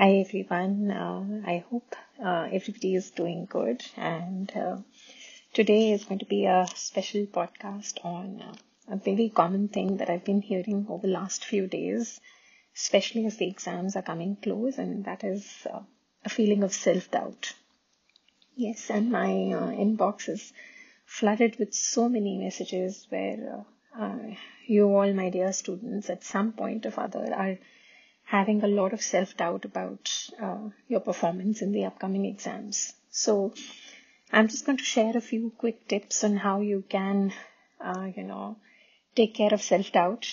Hi everyone. I hope everybody is doing good. And today is going to be a special podcast on a very common thing that I've been hearing over the last few days, especially as the exams are coming close, and that is a feeling of self-doubt. Yes, and my inbox is flooded with so many messages where you all, my dear students, at some point or other are having a lot of self-doubt about your performance in the upcoming exams. So I'm just going to share a few quick tips on how you can, take care of self-doubt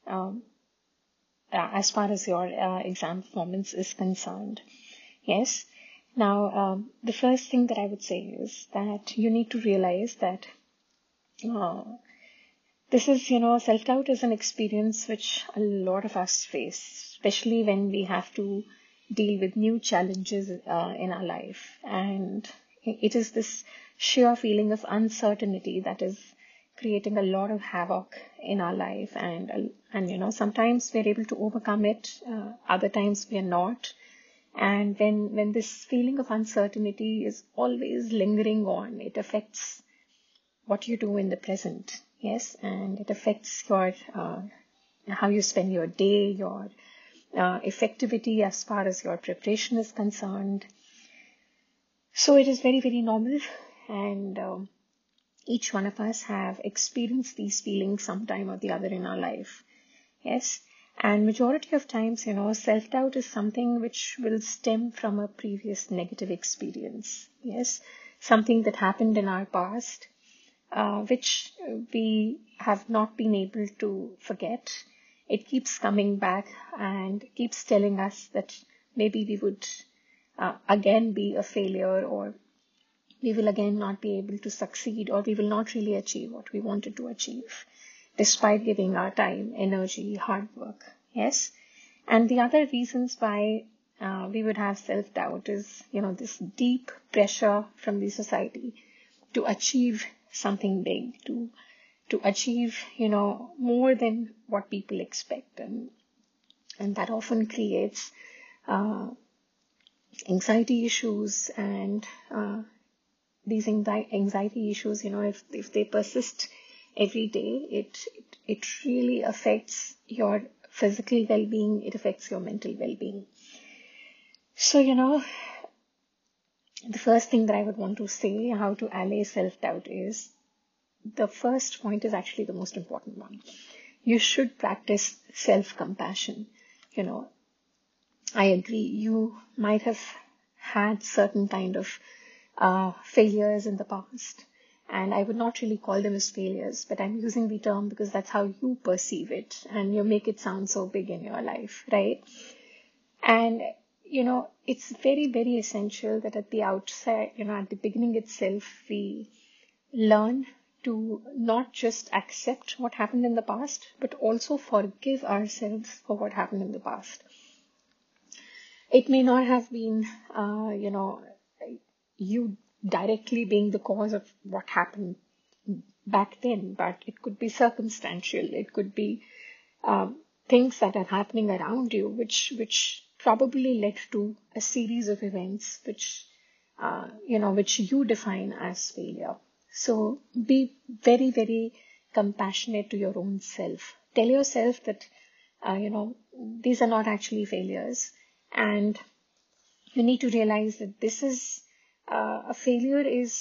as far as your exam performance is concerned. Yes. Now, the first thing that I would say is that you need to realize that uh, this is, self-doubt is an experience which a lot of us face, especially when we have to deal with new challenges in our life. And it is this sheer feeling of uncertainty that is creating a lot of havoc in our life. And sometimes we're able to overcome it, other times we're not. And when this feeling of uncertainty is always lingering on, it affects what you do in the present. Yes, and it affects your how you spend your day, your effectivity as far as your preparation is concerned. So it is very, very normal, and each one of us have experienced these feelings sometime or the other in our life. Yes, and majority of times, self-doubt is something which will stem from a previous negative experience. Yes, something that happened in our past, which we have not been able to forget. It keeps coming back and keeps telling us that maybe we would again be a failure, or we will again not be able to succeed, or we will not really achieve what we wanted to achieve, despite giving our time, energy, hard work. Yes. And the other reasons why we would have self-doubt is, this deep pressure from the society to achieve something big, to achieve, more than what people expect. And that often creates anxiety issues, and these anxiety issues, if they persist every day, it really affects your physical well-being, it affects your mental well-being. So, the first thing that I would want to say how to allay self-doubt is, the first point is actually the most important one. You should practice self-compassion. I agree, you might have had certain kind of failures in the past, and I would not really call them as failures, but I'm using the term because that's how you perceive it, and you make it sound so big in your life, right? And it's very, very essential that at the outset, at the beginning itself, we learn to not just accept what happened in the past, but also forgive ourselves for what happened in the past. It may not have been, you directly being the cause of what happened back then, but it could be circumstantial. It could be things that are happening around you, which probably led to a series of events which you define as failure. So be very, very compassionate to your own self. Tell yourself that, these are not actually failures. And you need to realize that this is a failure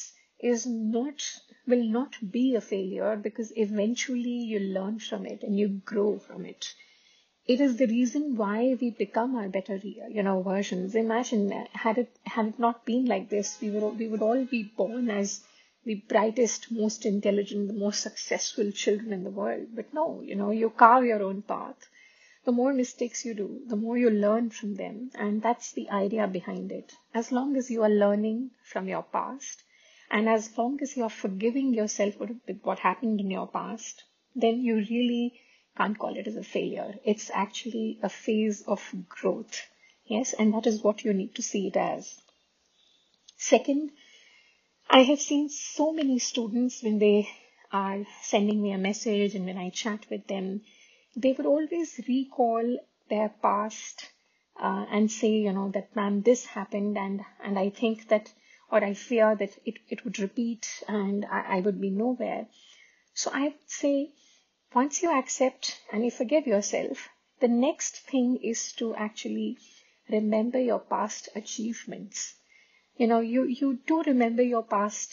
will not be a failure, because eventually you learn from it and you grow from it. It is the reason why we become our better, versions. Imagine, had it not been like this, we would all be born as the brightest, most intelligent, the most successful children in the world. But no, you carve your own path. The more mistakes you do, the more you learn from them. And that's the idea behind it. As long as you are learning from your past, and as long as you are forgiving yourself with what happened in your past, then you really can't call it as a failure. It's actually a phase of growth. Yes, and that is what you need to see it as. Second, I have seen so many students, when they are sending me a message and when I chat with them, they would always recall their past and say, that ma'am, this happened, and I think that, or I fear that it would repeat and I would be nowhere. So I would say, once you accept and you forgive yourself, the next thing is to actually remember your past achievements. You do remember your past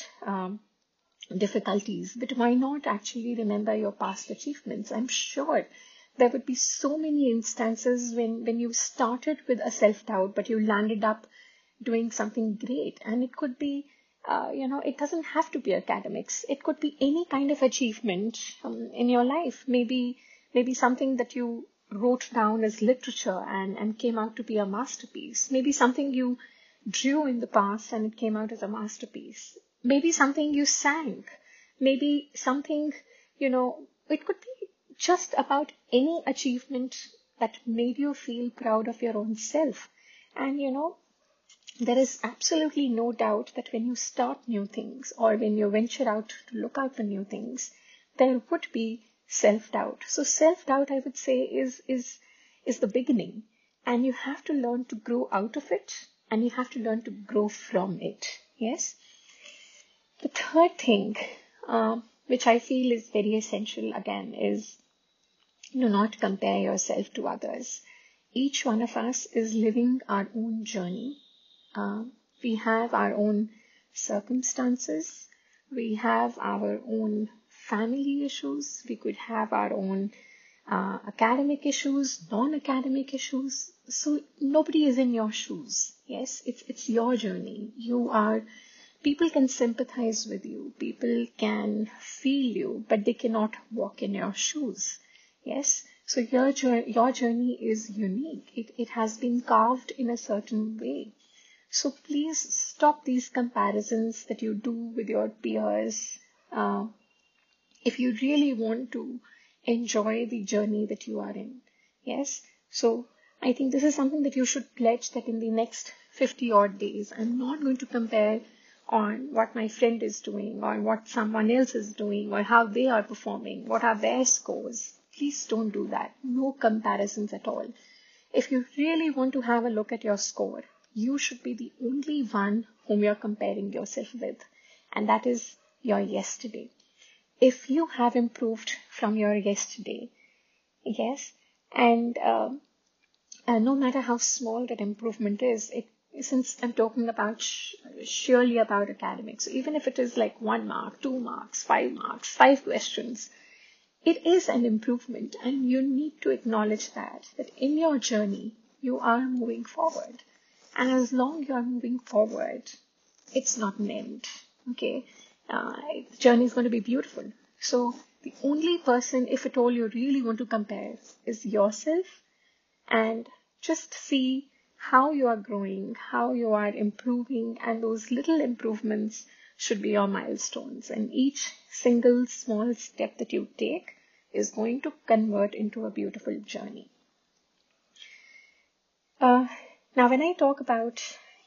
difficulties, but why not actually remember your past achievements? I'm sure there would be so many instances when you started with a self-doubt, but you landed up doing something great. And it could be, it doesn't have to be academics. It could be any kind of achievement in your life. Maybe something that you wrote down as literature and came out to be a masterpiece. Maybe something you drew in the past and it came out as a masterpiece. Maybe something you sang. Maybe something, it could be just about any achievement that made you feel proud of your own self. And, there is absolutely no doubt that when you start new things or when you venture out to look out for new things, there would be self-doubt. So self-doubt, I would say, is the beginning. And you have to learn to grow out of it, and you have to learn to grow from it. Yes? The third thing, which I feel is very essential again, is do not compare yourself to others. Each one of us is living our own journey. We have our own circumstances. We have our own family issues. We could have our own academic issues, non-academic issues. So nobody is in your shoes. Yes, it's your journey. People can sympathize with you. People can feel you, but they cannot walk in your shoes. Yes. So your journey is unique. It has been carved in a certain way. So please stop these comparisons that you do with your peers. If you really want to enjoy the journey that you are in. Yes. So I think this is something that you should pledge, that in the next 50 odd days, I'm not going to compare on what my friend is doing or what someone else is doing or how they are performing, what are their scores. Please don't do that. No comparisons at all. If you really want to have a look at your score, you should be the only one whom you're comparing yourself with. And that is your yesterday. If you have improved from your yesterday, yes, and no matter how small that improvement is, since I'm talking about surely about academics, so even if it is like 1 mark, 2 marks, 5 questions, it is an improvement, and you need to acknowledge that in your journey, you are moving forward. And as long as you are moving forward, it's not an end. Okay? The journey is going to be beautiful. So the only person, if at all you really want to compare, is yourself, and just see how you are growing, how you are improving, and those little improvements should be your milestones. And each single small step that you take is going to convert into a beautiful journey. Now, when I talk about,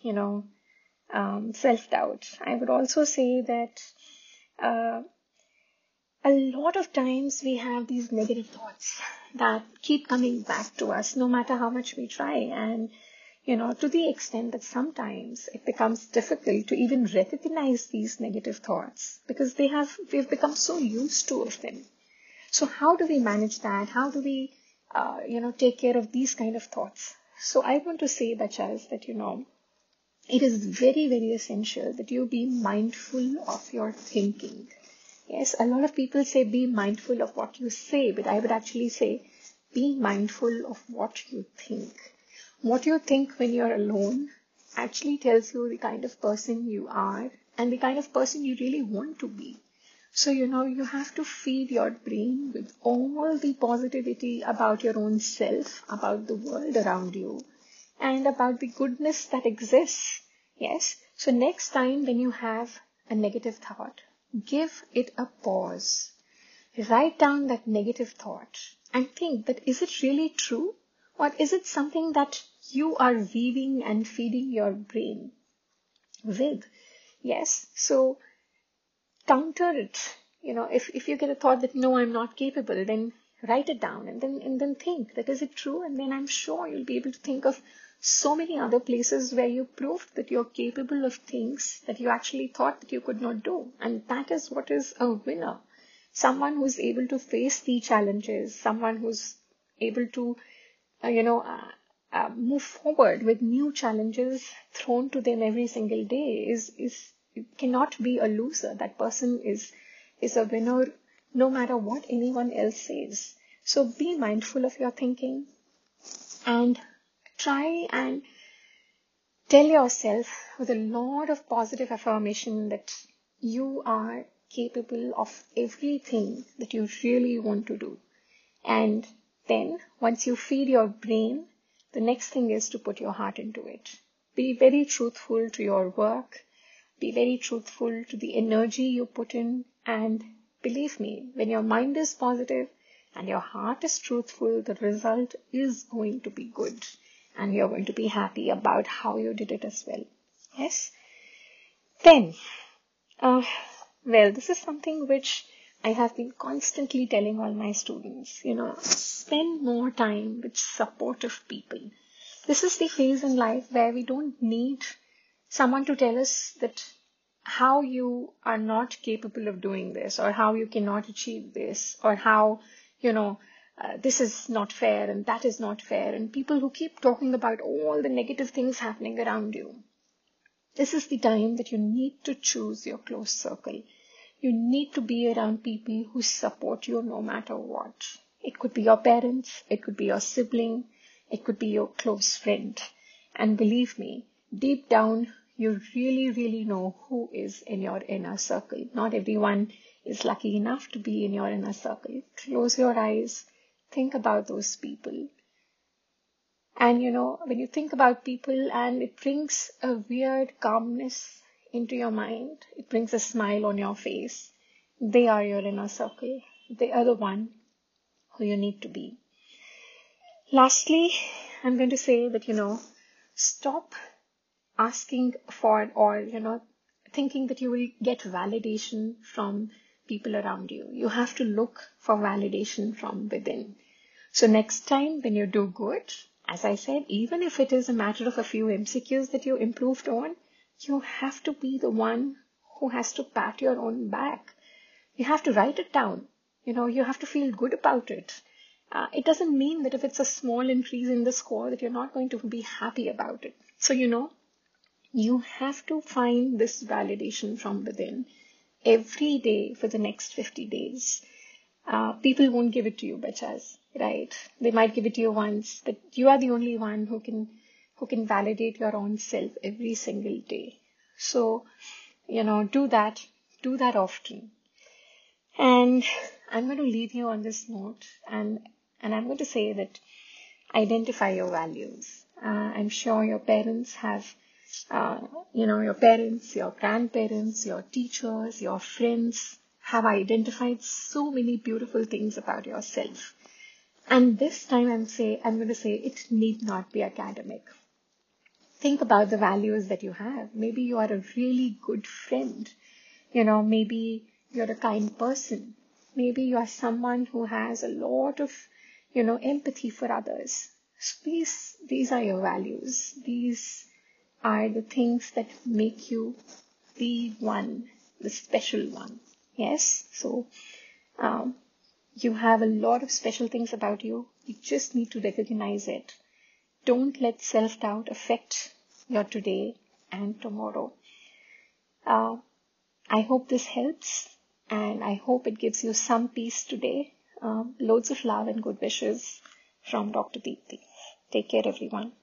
self-doubt, I would also say that a lot of times we have these negative thoughts that keep coming back to us no matter how much we try. And, to the extent that sometimes it becomes difficult to even recognize these negative thoughts because we've become so used to of them. So how do we manage that? How do we, take care of these kind of thoughts? So I want to say, Bachas, that, it is very, very essential that you be mindful of your thinking. Yes, a lot of people say be mindful of what you say, but I would actually say be mindful of what you think. What you think when you're alone actually tells you the kind of person you are and the kind of person you really want to be. So, you have to feed your brain with all the positivity about your own self, about the world around you, and about the goodness that exists. Yes. So next time when you have a negative thought, give it a pause. Write down that negative thought and think that is it really true, or is it something that you are weaving and feeding your brain with? Yes. So counter it. If you get a thought that no, I'm not capable, then write it down and then think that is it true, and then I'm sure you'll be able to think of so many other places where you proved that you're capable of things that you actually thought that you could not do. And that is what is a winner. Someone who's able to face the challenges, someone who's able to, move forward with new challenges thrown to them every single day is cannot be a loser. That person is a winner no matter what anyone else says. So be mindful of your thinking and try and tell yourself with a lot of positive affirmation that you are capable of everything that you really want to do. And then once you feed your brain, the next thing is to put your heart into it. Be very truthful to your work. Be very truthful to the energy you put in. And believe me, when your mind is positive and your heart is truthful, the result is going to be good. And you're going to be happy about how you did it as well. Yes? Then, this is something which I have been constantly telling all my students, spend more time with supportive people. This is the phase in life where we don't need someone to tell us that how you are not capable of doing this, or how you cannot achieve this, or how, this is not fair and that is not fair. And people who keep talking about all the negative things happening around you. This is the time that you need to choose your close circle. You need to be around people who support you no matter what. It could be your parents, it could be your sibling, it could be your close friend. And believe me, deep down, you really, really know who is in your inner circle. Not everyone is lucky enough to be in your inner circle. Close your eyes, think about those people. And when you think about people, and it brings a weird calmness into your mind, it brings a smile on your face. They are your inner circle. They are the one who you need to be. Lastly, I'm going to say that, stop asking for, or, thinking that you will get validation from people around you. You have to look for validation from within. So next time when you do good, as I said, even if it is a matter of a few MCQs that you improved on, you have to be the one who has to pat your own back. You have to write it down. You have to feel good about it. It doesn't mean that if it's a small increase in the score that you're not going to be happy about it. So, you have to find this validation from within every day for the next 50 days. People won't give it to you, bachas, right? They might give it to you once, but you are the only one who can validate your own self every single day. So, do that often. And I'm going to leave you on this note, and I'm going to say that identify your values. I'm sure your parents have, your parents, your grandparents, your teachers, your friends have identified so many beautiful things about yourself. And this time I'm going to say it need not be academic. Think about the values that you have. Maybe you are a really good friend. Maybe you're a kind person. Maybe you are someone who has a lot of, empathy for others. So these are your values. These are the things that make you the one, the special one. Yes? So, you have a lot of special things about you. You just need to recognize it. Don't let self-doubt affect your today and tomorrow. I hope this helps, and I hope it gives you some peace today. Loads of love and good wishes from Dr. Deepti. Take care, everyone.